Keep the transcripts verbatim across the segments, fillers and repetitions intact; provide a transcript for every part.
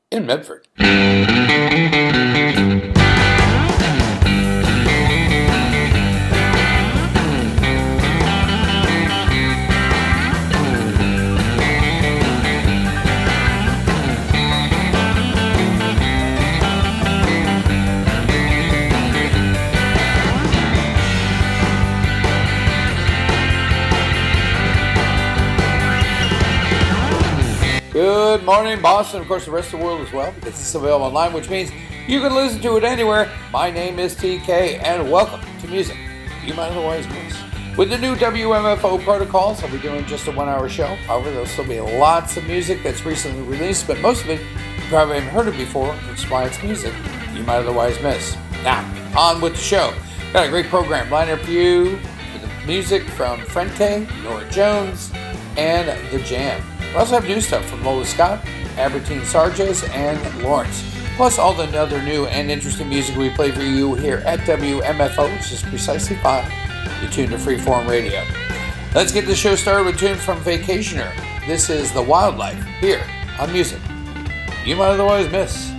in Medford. Good morning, Boston, of course the rest of the world as well, because it's available online, which means you can listen to it anywhere. My name is T K, and welcome to Music You Might Otherwise Miss. With the new W M F O protocols, I'll be doing just a one-hour show. However, there'll still be lots of music that's recently released, but most of it you probably haven't heard it before, which is why it's music you might otherwise miss. Now, on with the show. Got a great program lined up for you with the music from Frente, Nora Jones, and The Jam. We also have new stuff from Lola Scott, Albertine Sarges, and Lawrence. Plus all the other new and interesting music we play for you here at W M F O, which is precisely five. You're tuned to Freeform Radio. Let's get the show started with a tune from Vacationer. This is The Wildlife here on Music You Might Otherwise Miss.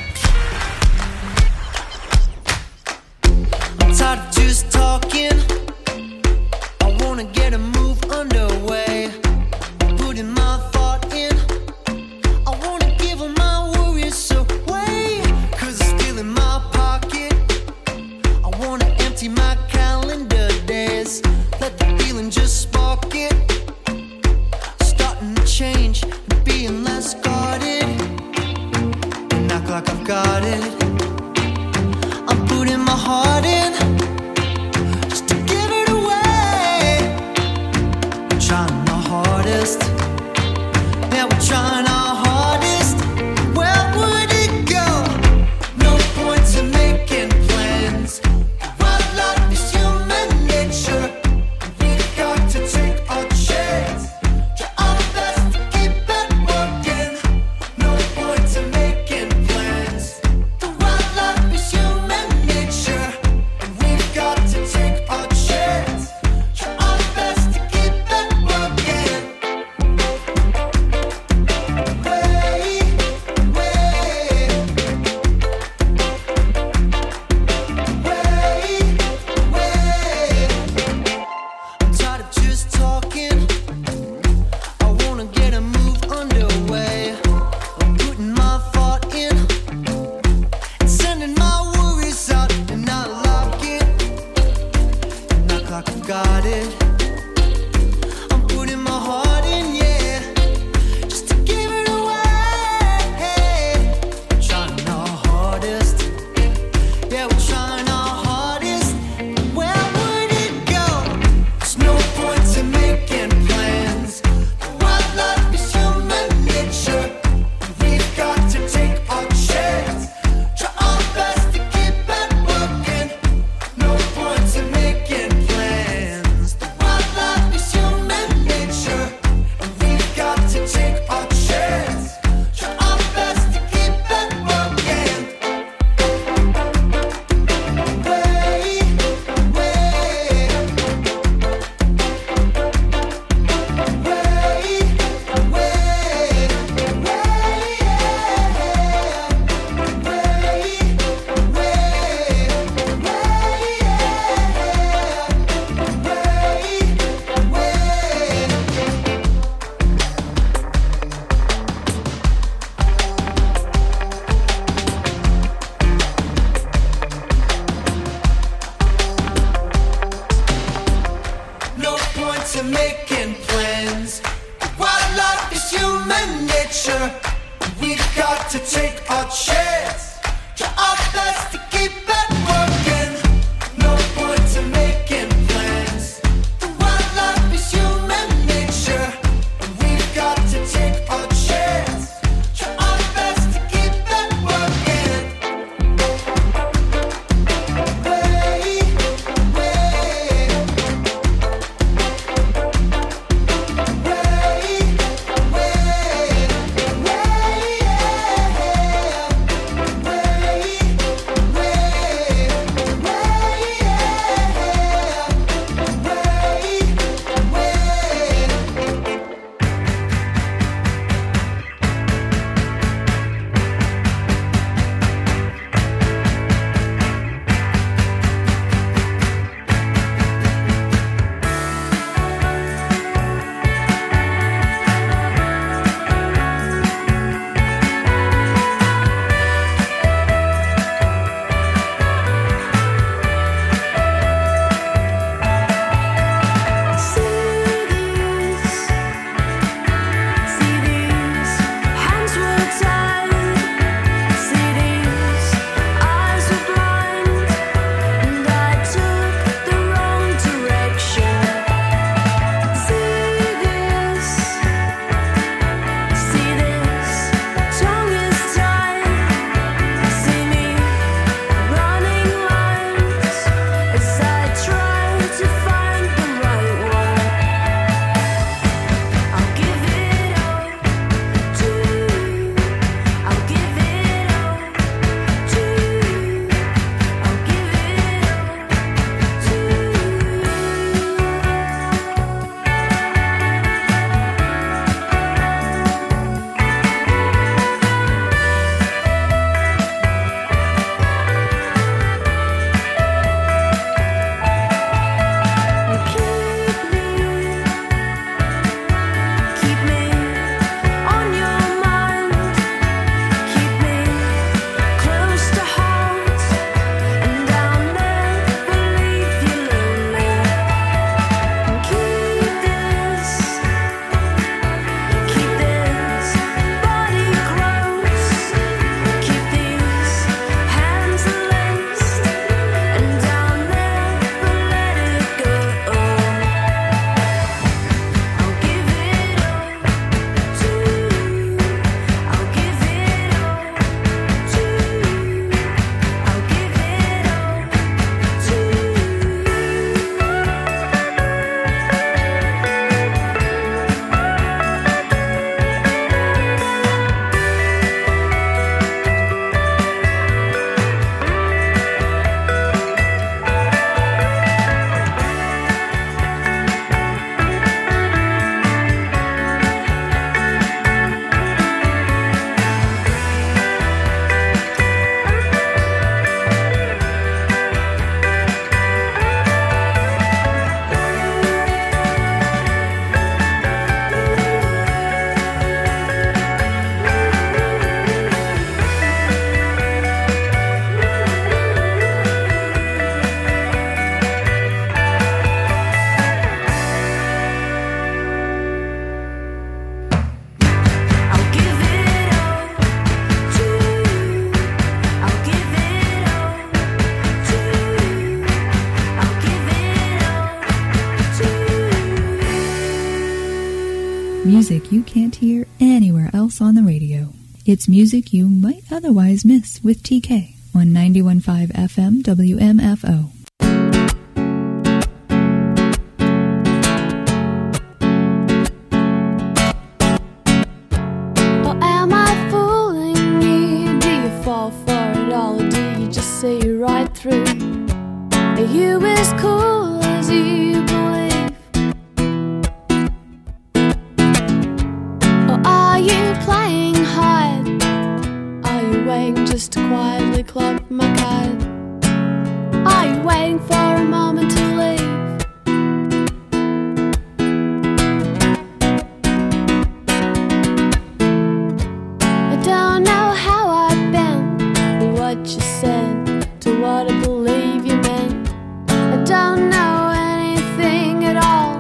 I'm tired of just talking. I wanna get a move underway. Putting my thought in. I wanna give all my worries away. Cause it's still in my pocket. I wanna empty my calendar days. Let the feeling just spark it. Starting to change and being less guarded. And act like I've got it. I'm putting my heart in. Just to give it away. I'm trying my hardest. Yeah, we're trying our hardest. Where would it go? No point in making plans. Wildlife is human nature. We've got to take our chance. Try our best to keep it working. No point in making plans. The wildlife is human nature. And we've got to take our chance. Try our best to keep it working. I'm tired of just talking. I wanna get a move underway. I'm putting my thought in and sending my worries out, and I lock it and act like I've got it. I'm putting my heart in, yeah, just to give it away. Trying our hardest, yeah, we're trying our hardest. Where would it go? There's no point in making plans. The wildlife is human nature. And we've got to take our chance. Try our best to keep it working. No point in making plans. The wildlife is human nature. And we've got to take our chance. Try our best to keep it working. Way, way, way, no point in making plans. The wildlife is human nature. We've got to take our chance. Try our best to keep it working. No point in making plans. The wildlife is human nature. We've got to take our chance. Try our best to keep it working. Way, way. Way, way, way, yeah. can't hear anywhere else on the radio. It's music you might otherwise miss with T K on ninety-one point five F M W M F O. Or am I fooling you? Do you fall for it all, or do you just see it right through? Are you as cool as you believe? Or are you playing hide? Are you waiting just to quietly clock my card? Are you waiting for a moment to leave? I don't know how I've been, or what you said, to what I believe you meant. I don't know anything at all.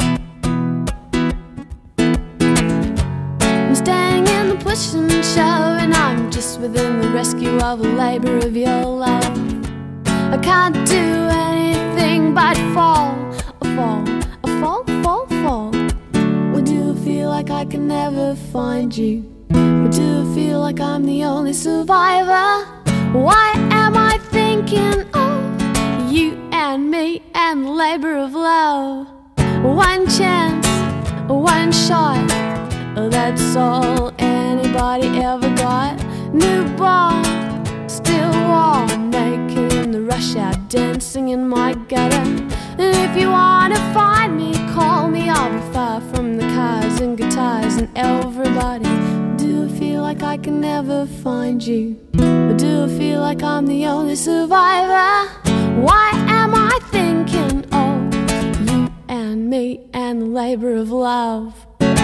I'm staying in the push and shove, and I'm just within the rescue of a labor of your love. I can't do anything but fall, a fall, a fall, fall, fall. Why do I feel like I can never find you? Why do I feel like I'm the only survivor? Why am I thinking of you and me and the labor of love? One chance, one shot, that's all anybody ever got. Newborn, still warm, naked in the rush hour, dancing in my gutter. And if you wanna find me, call me. I'll be far from the cars and guitars and everybody. Do I feel like I can never find you? Or do I feel like I'm the only survivor? Why am I thinking of you and me and the labor of love?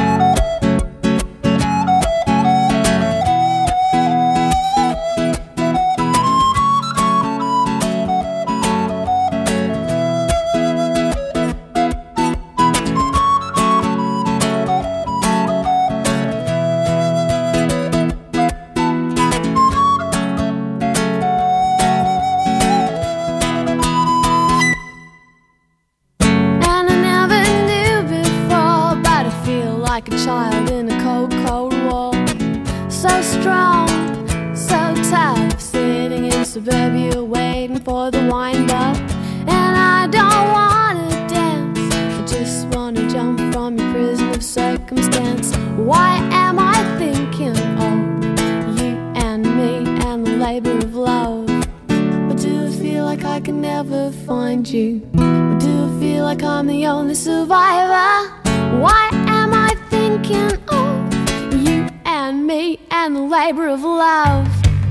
Like a child in a cold, cold wall. So strong, so tough, sitting in suburbia waiting for the wind-up. And I don't wanna dance, I just wanna jump from your prison of circumstance. Why am I thinking of you and me and the labor of love? Or do I feel like I can never find you? Or do I feel like I'm the only survivor? Why am I thinking of you and me and the labor of love?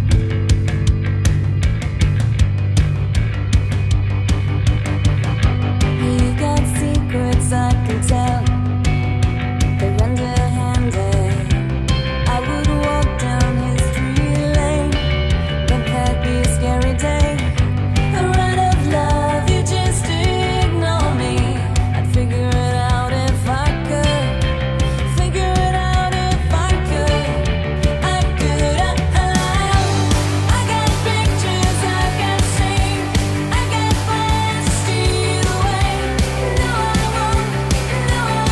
You got secrets I can tell, they're underhanded. I would walk down history lane, but that'd be a scary day. A run of love, you just ignore me. I'd figure it out if I could. Figure it out if I could. I could. I, I, I got pictures I can see. I got plans to steal away. No, I won't. No, I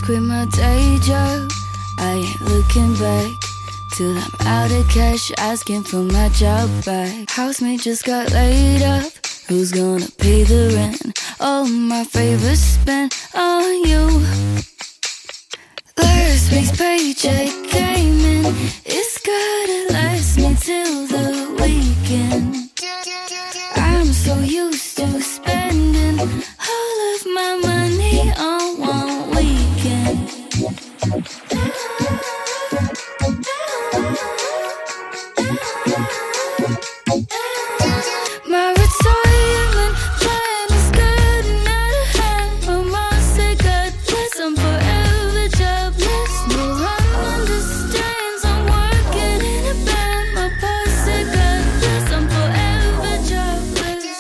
quit my day job. I ain't looking back till I'm out of cash, asking for my job back. Housemate just got laid up. Who's gonna pay the rent? All my favors spent on you. Last week's paycheck came in. It's gotta last me till the weekend. I'm so used to spending all of my money on one weekend. My retirement plan is getting out of hand. My mom said God bless, I'm forever jobless. No one understands I'm working in a band. My boss said God bless, I'm forever jobless.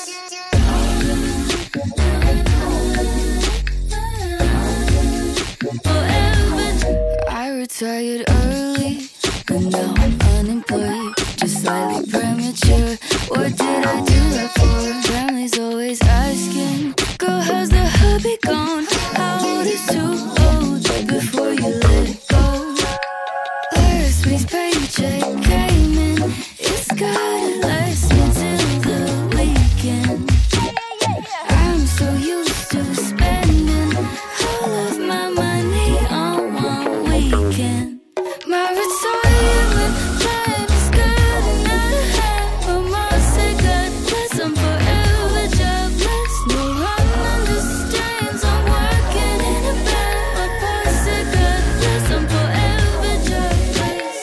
Forever. I retired early and now I'm unemployed, just slightly premature. What did I do that for? Family's always asking, girl, how's the hubby gone? How old is too old before you let it go? Last week's paycheck came in. It's gotta last me till the weekend. I'm so used to spending all of my money on one weekend. My retirement plan is getting out of hand. My mom said God bless, I'm forever jobless. No one understands I'm working in a band. My boss said God bless, I'm forever jobless.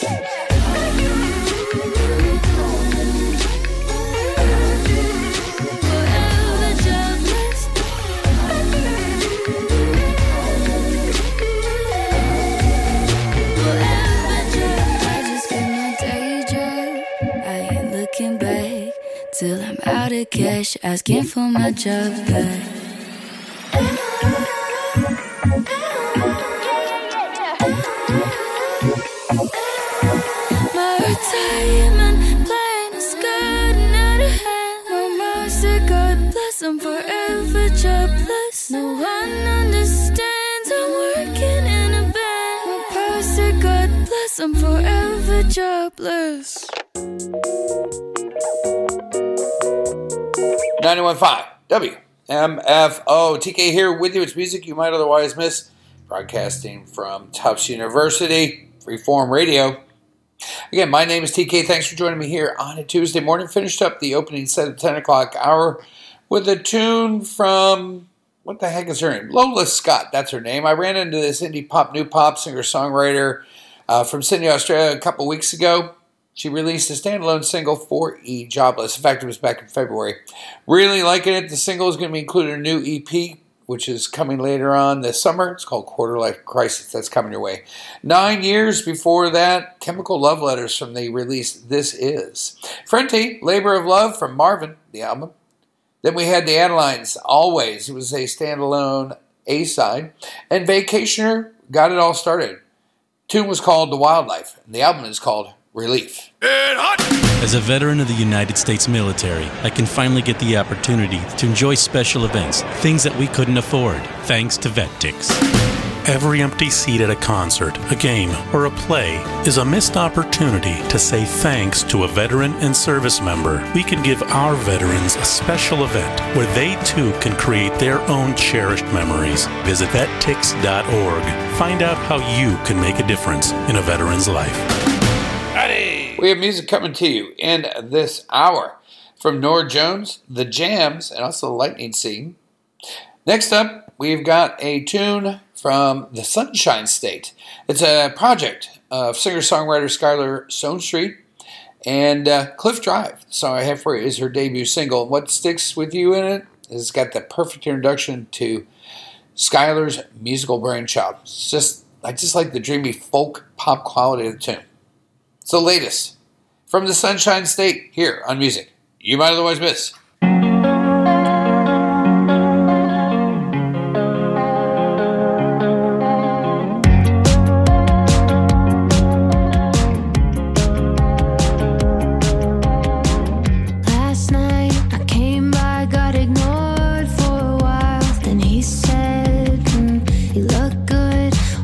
Forever jobless. Forever jobless. I just quit my day job. I ain't looking back till I'm out of cash, asking for my job back. My retirement plan is getting out of hand. My mom said God bless, I'm forever jobless. No one understands I'm working in a band. My boss said God bless, I'm forever jobless. ninety-one point five W M F O. T K here with you. It's music you might otherwise miss. Broadcasting from Tufts University, Freeform Radio. Again, my name is T K. Thanks for joining me here on a Tuesday morning. Finished up the opening set of ten o'clock hour with a tune from, what the heck is her name? Lola Scott, that's her name. I ran into this indie pop, new pop singer-songwriter uh, from Sydney, Australia a couple weeks ago. She released a standalone single for E Jobless. In fact, it was back in February. Really liking it. The single is going to be included in a new E P, which is coming later on this summer. It's called Quarter Life Crisis. That's coming your way. Nine years before that, Chemical Love Letters from the release This Is. Frente, Labor of Love from Marvin, the album. Then we had the Adelines, Always. It was a standalone A-side. And Vacationer got it all started. The tune was called The Wildlife, and the album is called Relief. As a veteran of the United States military, I can finally get the opportunity to enjoy special events, things that we couldn't afford, thanks to VetTix. Every empty seat at a concert, a game, or a play is a missed opportunity to say thanks to a veteran and service member. We can give our veterans a special event where they too can create their own cherished memories. Visit vet tix dot org. Find out how you can make a difference in a veteran's life. We have music coming to you in this hour from Nora Jones, The Jams, and also the Lightning Scene. Next up, we've got a tune from the Sunshine State. It's a project of singer-songwriter Skylar Stonestreet and uh, Cliff Drive. The song I have for you is her debut single. What sticks with you in it is it's got the perfect introduction to Skylar's musical brainchild. It's just, I just like the dreamy folk pop quality of the tune. It's the latest from the Sunshine State here on Music You Might Otherwise Miss. Last night I came by, got ignored for a while. Then he said, mm, you look good.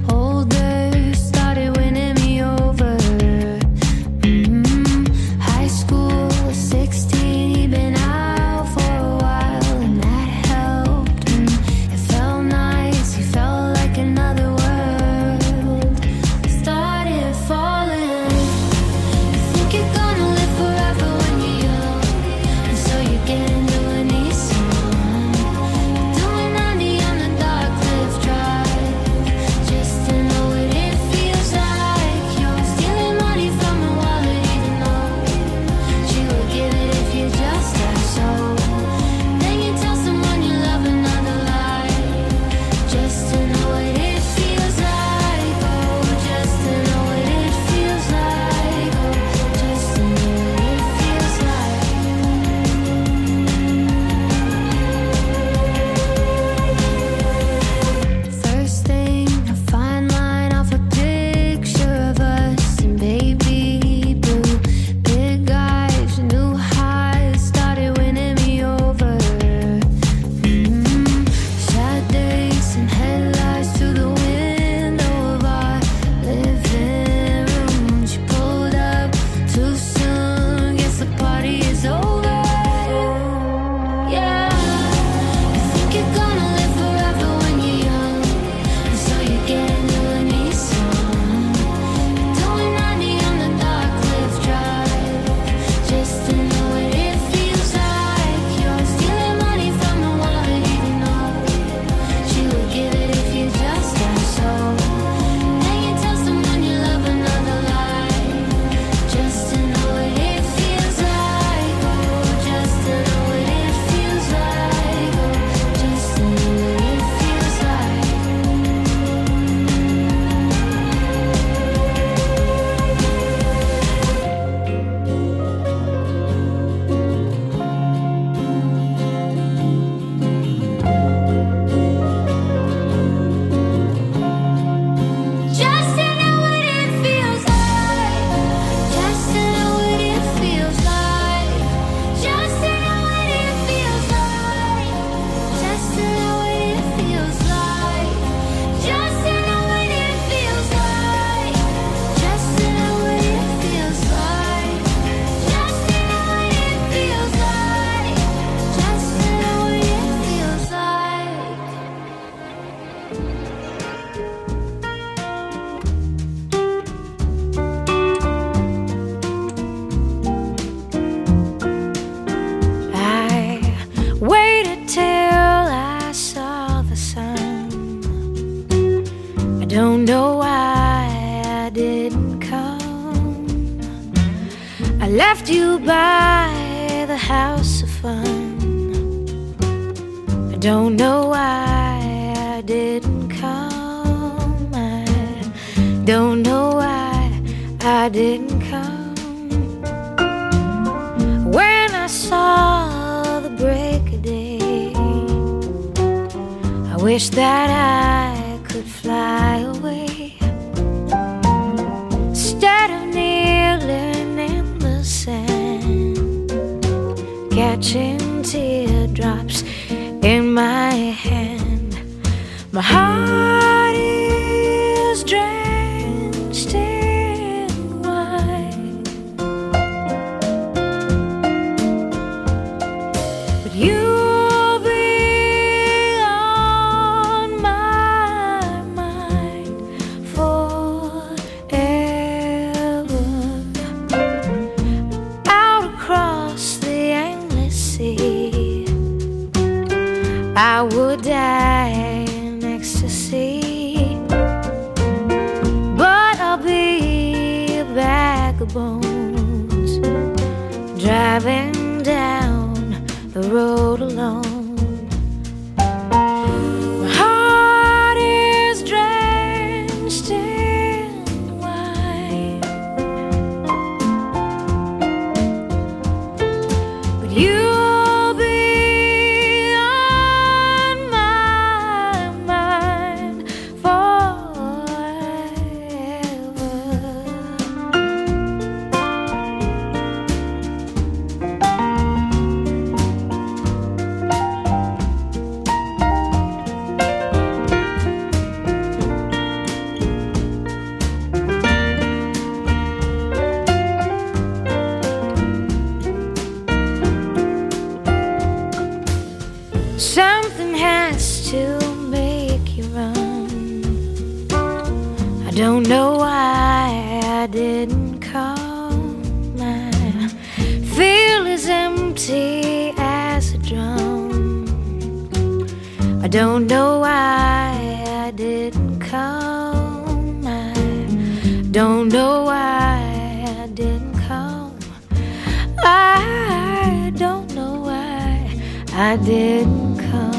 left you by the house of fun. I don't know why I didn't come. I don't know why I didn't come. When I saw the break of day, I wish that I could fly away. Instead of kneeling in the sand, catching teardrops in my hand, my heart is drenched in wine. But you'll be on my mind forever. Out across the endless sea, I would die in ecstasy, but I'll be a bag of bones, driving down the road alone. My heart is drenched in wine, but you'll be on my mind forever. Something has to make you run. I don't know why I didn't come. I feel as empty as a drum. I don't know why I didn't come. I don't know why I didn't come. I don't know why I didn't come.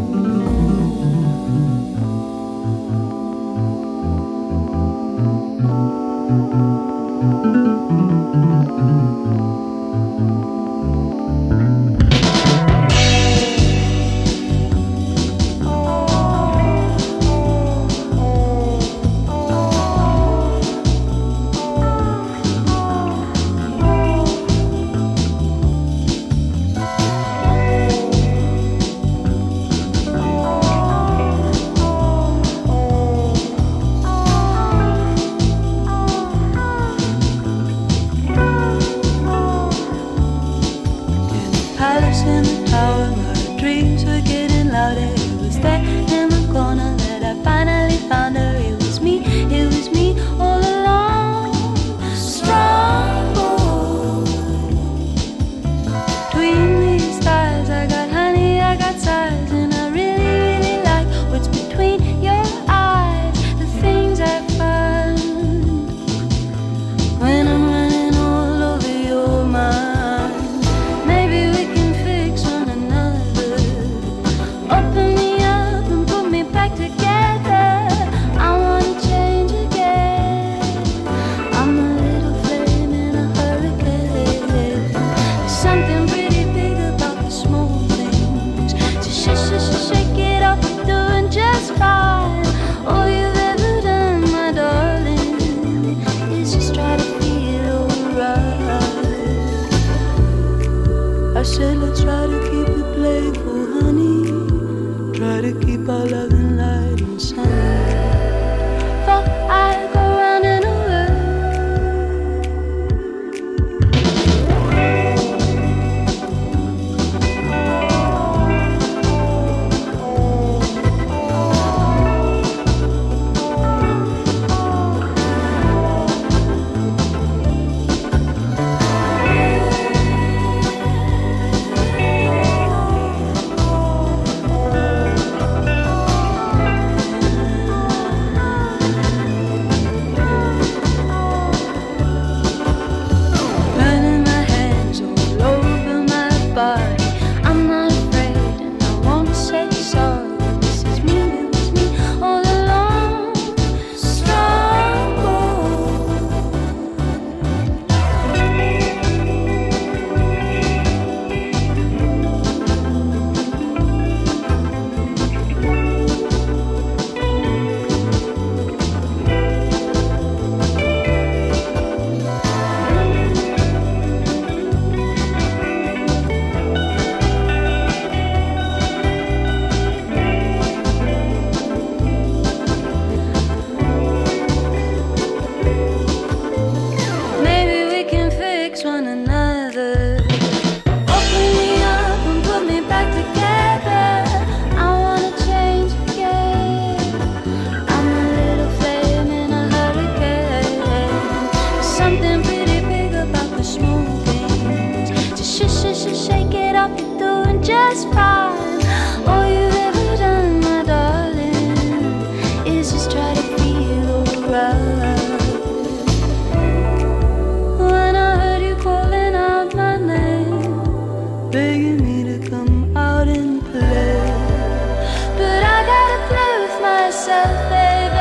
Palace in the tower, my dreams were getting louder. It was there in the corner that I finally found her. It was me, it was me all along. Strong boy. Between these thighs, I got honey, I got size, and I really, really like what's between your eyes. The things I find when I'm running all over your mind. Open me up and put me back together. I wanna change again. I'm a little flame in a hurricane. There's something pretty big about the small things. So sh sh sh shake it off, you're doing just fine. All you've ever done, my darling, is just try to feel alright. I said let's try to keep it playful, honey. Try to keep our loving light and sunny. For I go round and something pretty big about the small things. Just sh sh sh shake it off, you're doing just fine. All you've ever done, my darling, is just try to feel alright. When I heard you calling out my name, begging me to come out and play, but I gotta play with myself, baby.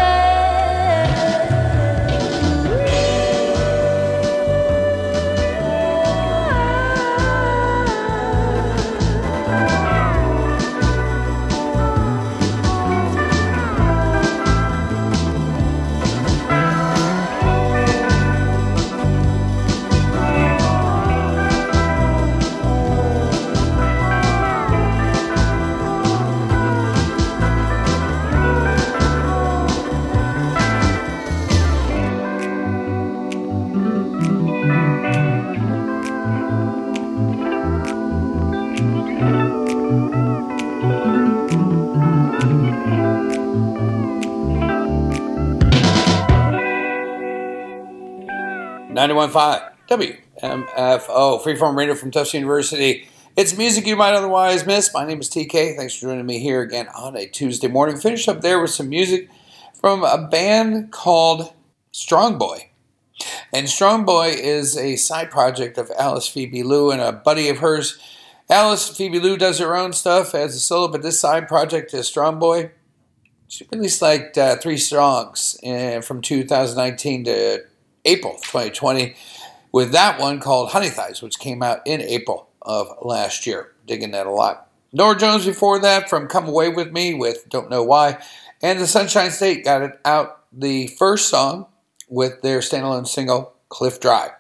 ninety-one point five W M F O, Freeform Radio from Tufts University. It's music you might otherwise miss. My name is T K. Thanks for joining me here again on a Tuesday morning. Finish up there with some music from a band called Strong Boy. And Strong Boy is a side project of Alice Phoebe Lou and a buddy of hers. Alice Phoebe Lou does her own stuff as a solo, but this side project is Strong Boy. She released like uh, three songs uh, from two thousand nineteen to April twenty twenty, with that one called Honey Thighs, which came out in April of last year. Digging that a lot. Norah Jones before that from Come Away With Me with Don't Know Why. And the Sunshine State got it out the first song with their standalone single, Cliff Drive.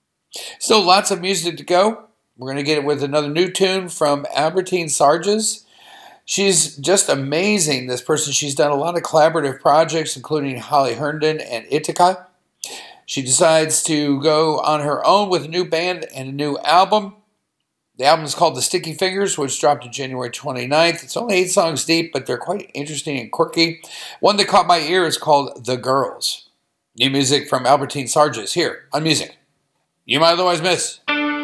Still lots of music to go. We're going to get it with another new tune from Albertine Sarges. She's just amazing, this person. She's done a lot of collaborative projects, including Holly Herndon and Ithaca. She decides to go on her own with a new band and a new album. The album is called The Sticky Fingers, which dropped on January twenty-ninth. It's only eight songs deep, but they're quite interesting and quirky. One that caught my ear is called The Girls. New music from Albertine Sarges here on Music You Might Otherwise Miss.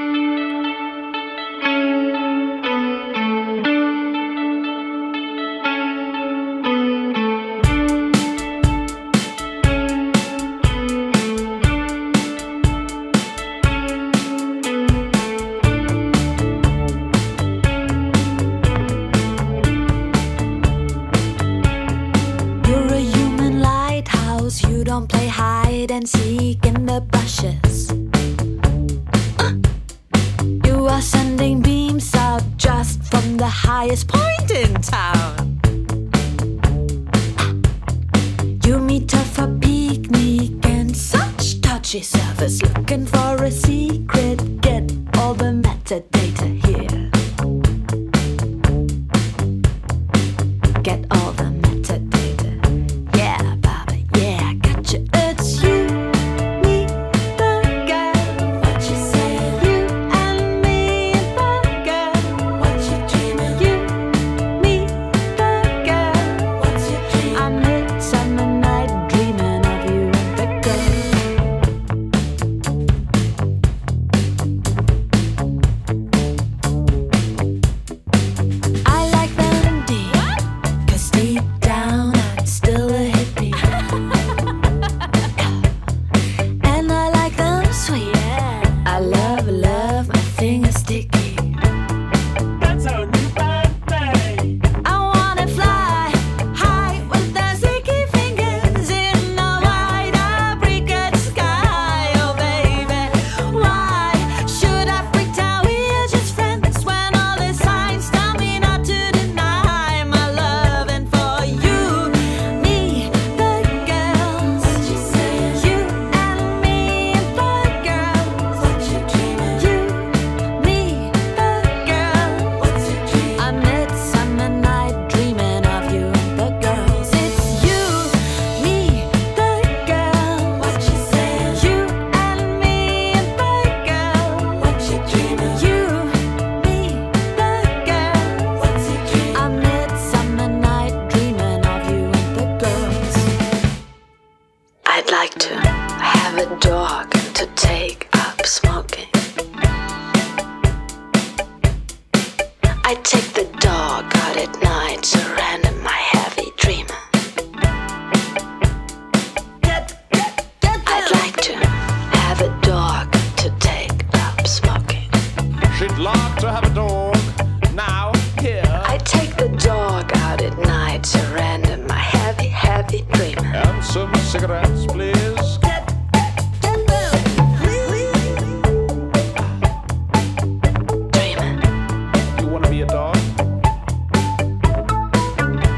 And seek in the brushes. Uh, you are sending beams out just from the highest point in town. Uh, you meet her for picnic and such touchy service, looking for a secret. Get all the metadata here. Get all the metadata. Yeah, Baba, yeah, gotcha. It's you. to take up smoking. I take the dog out at night, surrender my heavy dreaming. I'd like to have a dog to take up smoking. She'd like to have a dog. Now, here. I take the dog out at night, surrender my heavy, heavy dreaming. And some cigarettes, please. Dreaming. You want to be a dog?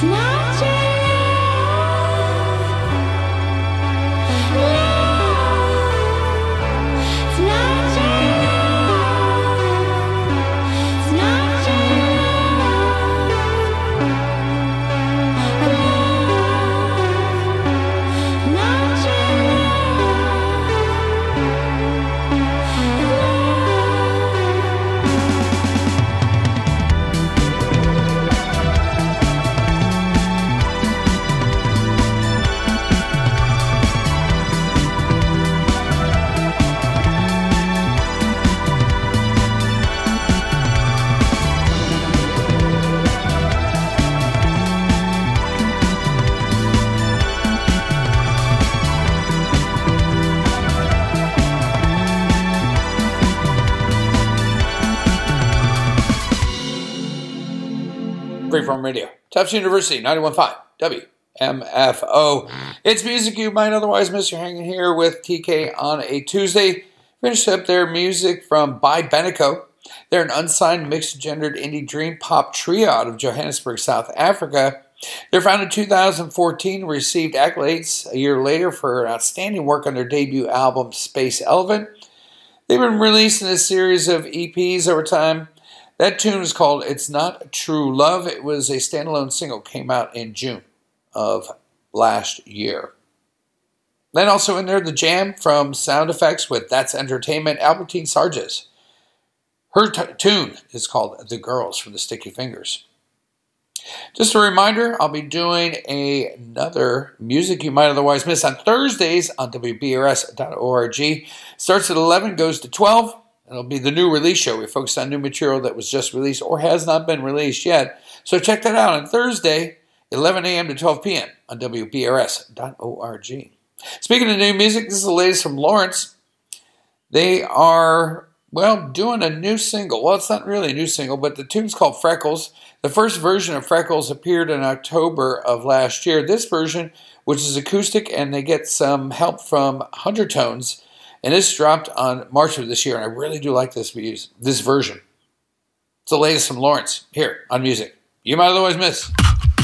Freeform Radio, Tufts University, ninety-one point five W M F O. It's music you might otherwise miss. You're hanging here with T K on a Tuesday. Finished up their music from By Beneco. They're an unsigned, mixed-gendered indie dream pop trio out of Johannesburg, South Africa. They're founded in two thousand fourteen, received accolades a year later for outstanding work on their debut album, Space Elephant. They've been releasing a series of E Ps over time. That tune is called It's Not True Love. It was a standalone single, came out in June of last year. Then also in there, the jam from Sound Effects with That's Entertainment, Albertine Sarges. Her t- tune is called The Girls from the Sticky Fingers. Just a reminder, I'll be doing a, another music you might otherwise miss on Thursdays on W B R S dot org. Starts at eleven, goes to twelve. It'll be the new release show. We focus on new material that was just released or has not been released yet. So check that out on Thursday, eleven a.m. to twelve p.m. on W B R S dot org. Speaking of new music, this is the latest from Lawrence. They are, well, doing a new single. Well, it's not really a new single, but the tune's called Freckles. The first version of Freckles appeared in October of last year. This version, which is acoustic, and they get some help from Undertones, and this dropped on March of this year, and I really do like this this version. It's the latest from Lawrence, here on Music You Might Otherwise Miss.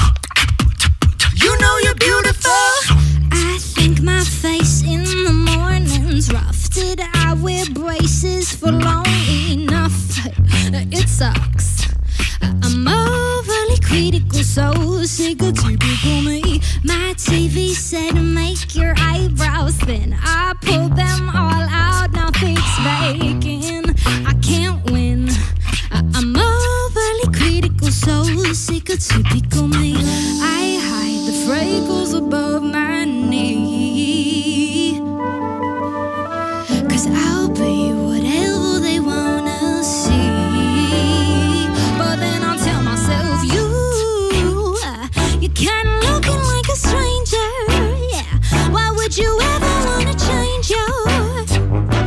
You know you're beautiful. I think my face in the morning's rough. Did I wear braces for long enough? It sucks. I'm overly critical, so sick of typical me. My T V said make your eyebrows thin. I pulled them all out, now fix bacon. I can't win. I'm overly critical, so sick of typical me. I hide the freckles above my knee, 'cause I'll be whatever they wanna see. But then I'll tell myself, you, you're kinda looking like a stranger. Yeah, why would you ever wanna change your,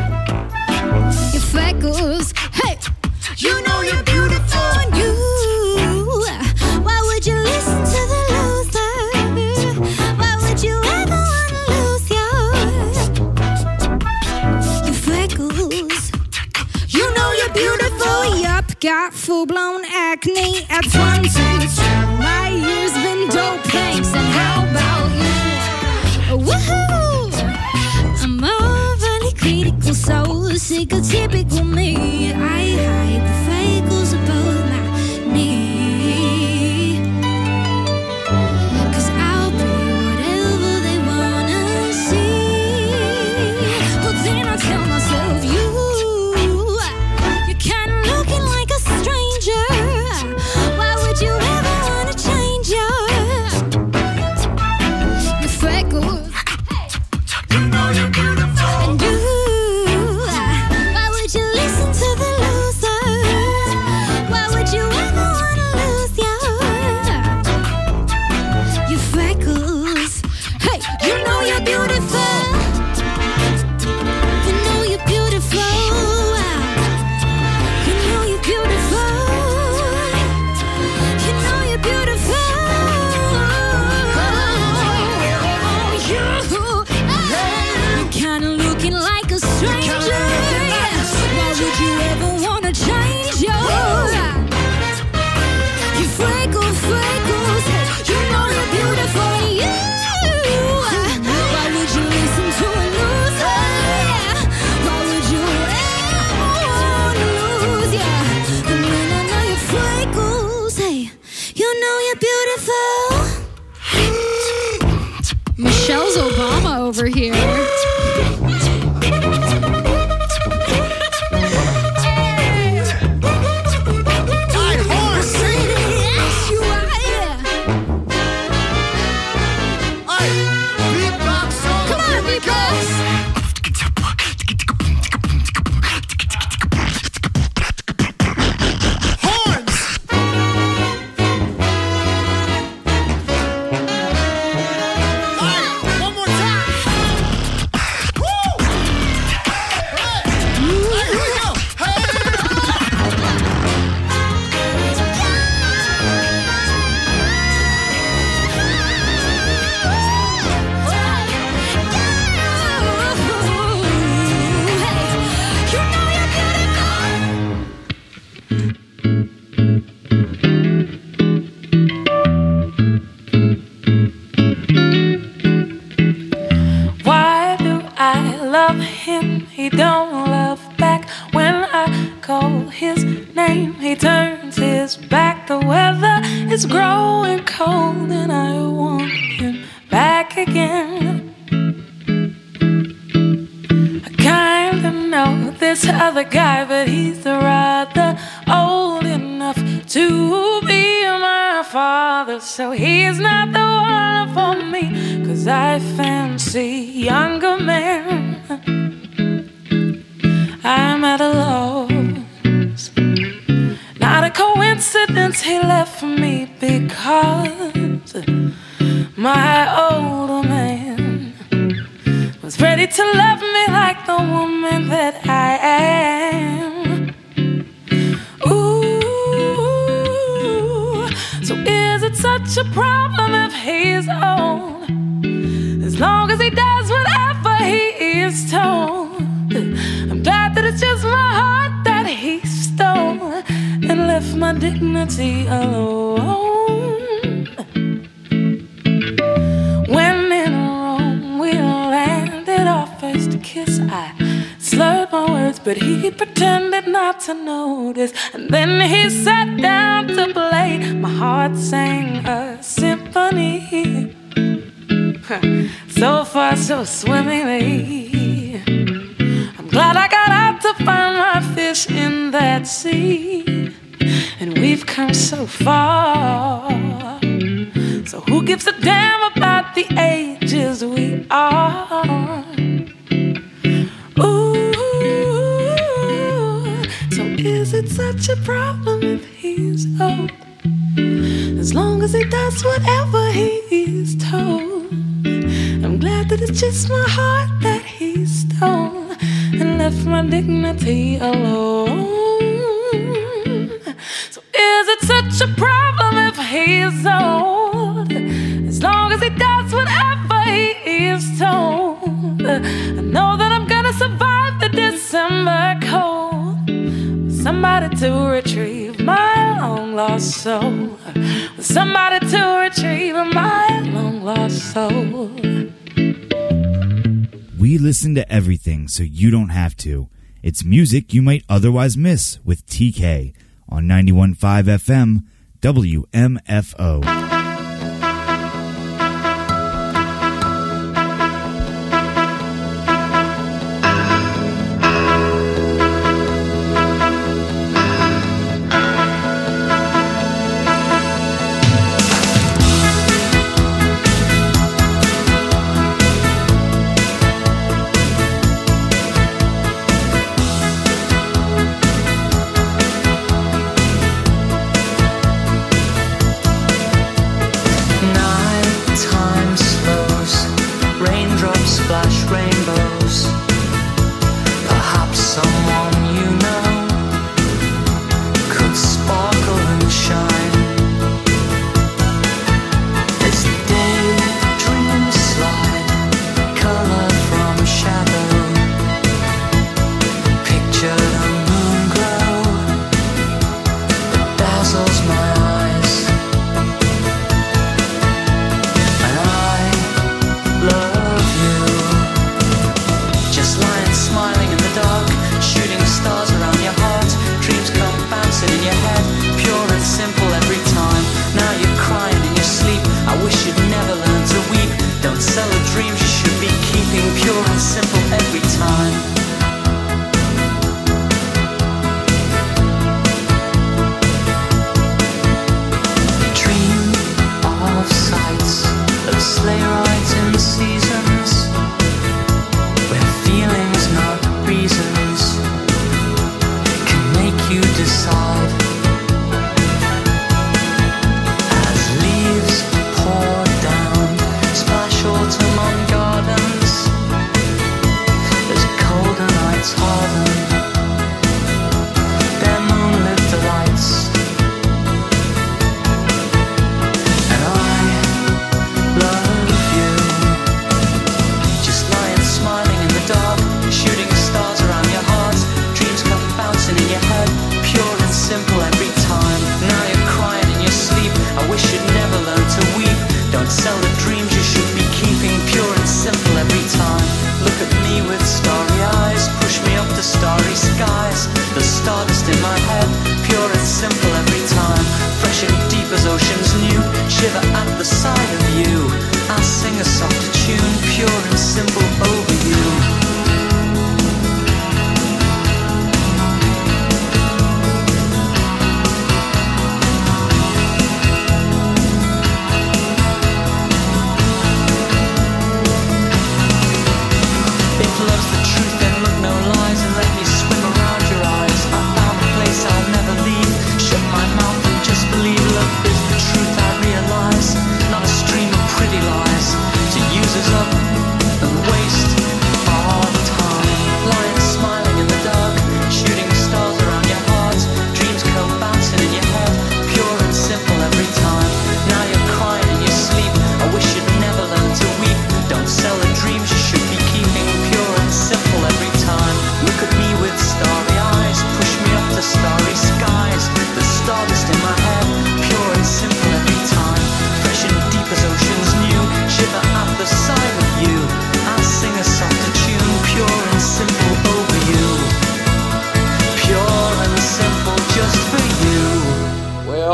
your freckles? Hey, you know you're beautiful, and you, why would you listen to the loser? Why would you ever wanna lose your, your freckles? You know you're beautiful, yup, got full-blown acne at twenty-two. My year's been dope, thanks, and how about you? Woohoo! I'm overly critical, so sick of typical me. I hide the freckles above my knee, 'cause I'll be whatever they wanna see. But then I tell myself, you, you're kinda looking like a stranger. Why would you ever beautiful. Michelle's Obama over here. Other guy, but he's rather old enough to be my father. So he's not the one for me, 'cause I fancy younger men. I'm at a loss. Not a coincidence he left for me, because my older man was ready to love me like the woman that I am. Ooh, so is it such a problem if he's old? As long as he does whatever he is told. I'm glad that it's just my heart that he stole and left my dignity alone. When in Rome we landed our first kiss, I slurred my words, but he pretended not to notice. And then he sat down to play. My heart sang a symphony, so far so swimmingly. I'm glad I got out to find my fish in that sea, and we've come so far. So who gives a damn about the ages we are? Ooh, so is it such a problem if he's old? As long as he does whatever he's told. I'm glad that it's just my heart that he stole and left my dignity alone. So is it such a problem if he's old? As long as he does whatever he is told. I know that I'm gonna survive the December cold. Somebody to retrieve my long lost soul. Somebody to retrieve my long lost soul. We listen to everything so you don't have to. It's music you might otherwise miss with T K on ninety-one point five F M W M F O.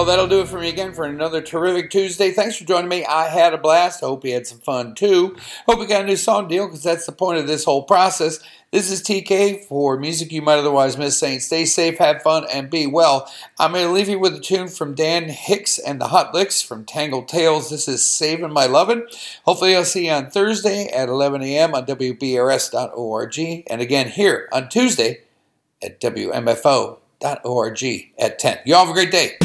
that'll do it for me again for another terrific Tuesday. Thanks for joining me. I had a blast. I hope you had some fun, too. Hope you got a new song deal, because that's the point of this whole process. This is T K for Music You Might Otherwise Miss, saying stay safe, have fun, and be well. I'm going to leave you with a tune from Dan Hicks and the Hot Licks from Tangled Tales. This is Saving My Lovin'. Hopefully I'll see you on Thursday at eleven a.m. on W B R S dot org, and again here on Tuesday at W M F O dot org at ten. You all have a great day.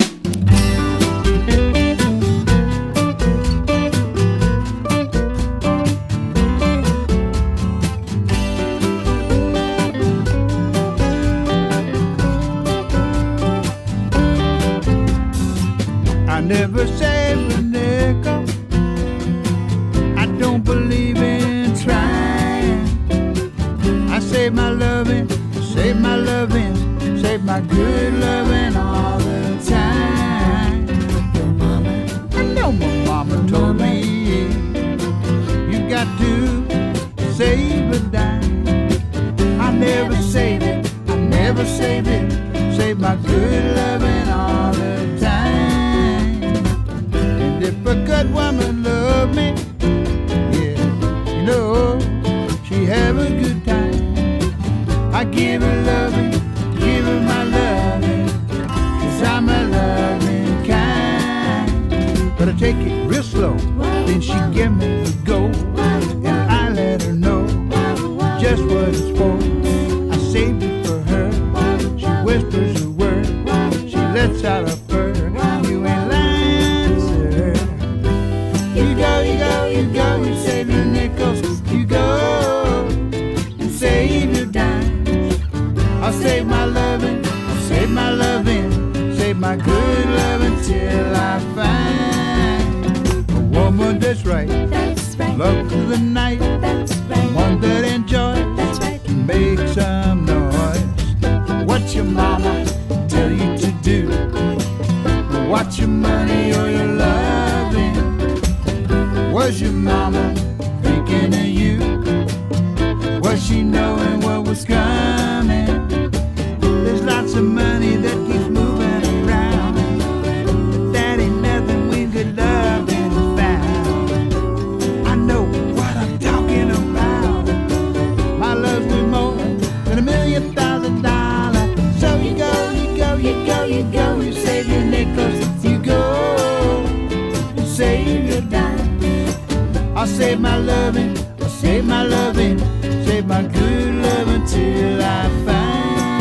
I never save a nickel. I don't believe in trying. I save my loving, save my loving, save my good loving all the time. Your mama, I know my mama told me you got to save a dime. I never save it, I never save it, save my good loving all the time. If a good woman loved me, yeah, you know, she have a good time. I give her loving, give her my loving, 'cause I'm a loving kind. But I take it real slow, then she give me the go, and I let her know just what it's for. I saved it for her, she whispers a word, she lets out a purr. You ain't lying, sir. You go, you go, you go, you save your nickels. You go and save your dimes. I'll save my loving, I'll save my loving, save my good loving till I find a woman that's right. That's right. Love through the night. That's right. One that enjoys. That's right. To make some noise. What your mama tell you to do? Watch your money or your loving. Was your mama thinking of you? Was she knowing what was coming? There's lots of money that keeps moving around, but that ain't nothing when good loving is found. I know what I'm talking about. My love's worth more than a million thousand dollars. So you go, you go, you go, you go, you save your nickels. You go, you save your dime. I'll save my loving, I'll save my loving, save my good loving till I find.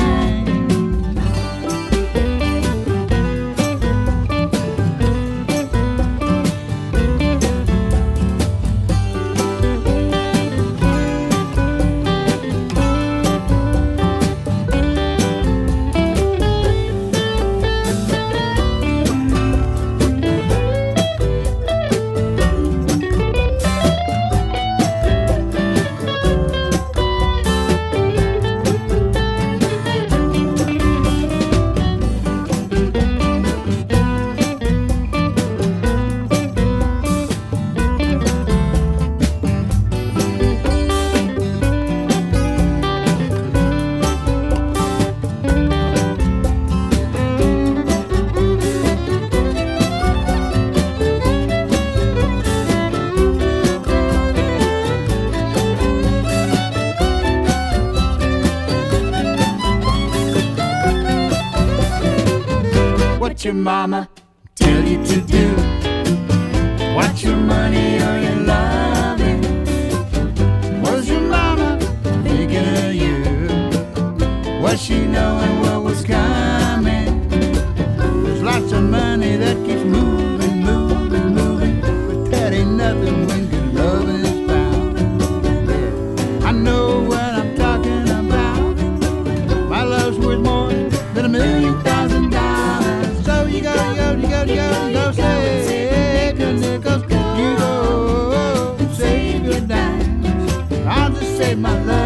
What your mama tell you to do? Watch your money or your loving. Was your mama thinking of you? Was she knowing what was coming? There's lots of money that keeps moving, moving, moving, but that ain't nothing when good loving is found. Yeah, I know what I'm talking about. My love's worth more than a million thousand dollars. So you go, you go, you go, you go, you go, save your nickels. You go, save your dimes. I'll just save my love.